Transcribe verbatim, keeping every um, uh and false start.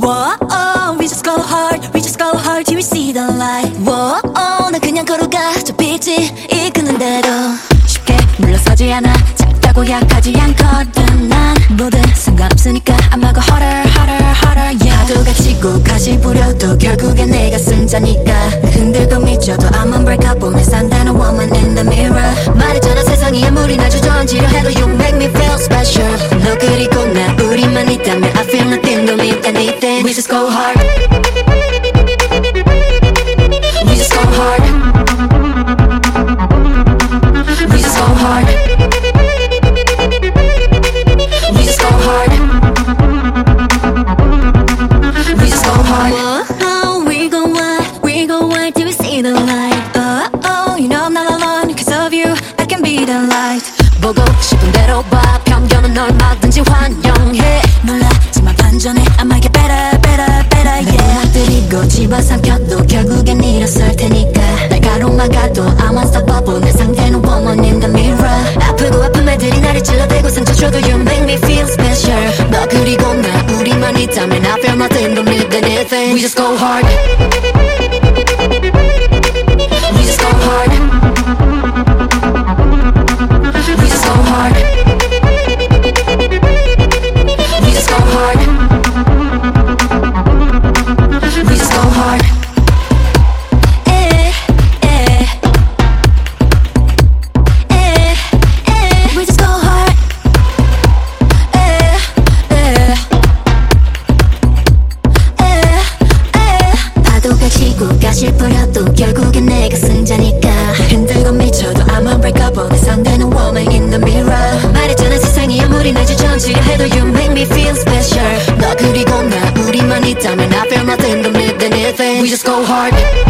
Whoa, oh, we just go hard, we just go hard till we see the light. Whoa, oh, 난 그냥 걸어가 저 빛이 이끄는 대로. 쉽게 물러서지 않아 작다고 약하지 않거든 난. 뭐든 상관없으니까 I'm not gonna harder, harder, harder, yeah. 파도가 치고 가시 부려도 결국엔 내가 승자니까. 흔들고 미쳐도 I'm unbreakable. 내 산다는 woman in the mirror. 말했잖아 세상이 아무리 날 주저앉으려 해도 You make me feel special. 너 그리고 나 우리만 있다면 I feel nothing, don't need anything. We just go hard. We just go hard. We just go hard. We just go hard. We just go hard. Oh, we go wild, we go wild till we see the light. Oh, oh, you know I'm not alone. Cause of you, I can be the light. 보고 싶은 대로 봐. 편견은 얼마든지 환영해. 놀라지만 반전해. I might get better, better, better, yeah. 무너뜨리고 집어삼켜도 결국엔 일어설 테니까. 날 가로막아도 I'm unstoppable. 내 상대는 woman in the mirror. 아프고 아픈 애들이 나를 찔러대고 상처 줘도 You make me feel special. 너 그리고 나 우리만 있다면 I feel nothing, don't need anything. We just go hard. We just go hard. We just go hard. We just go hard. We just go hard. Eh, eh. Eh, eh. We just go hard. Eh, eh. Eh, eh. 파도가 치고 가시 뿌려도 결국엔 내가 승자니까. 흔들고 미쳐도 I'm unbreakable. 내 상대는 woman in the mirror. 말했잖아 세상이 아무리 날 주저앉으려 해도 You make me feel special. 너 그리고 나 우리만 있다면 I feel nothing, don't need anything. We just go hard.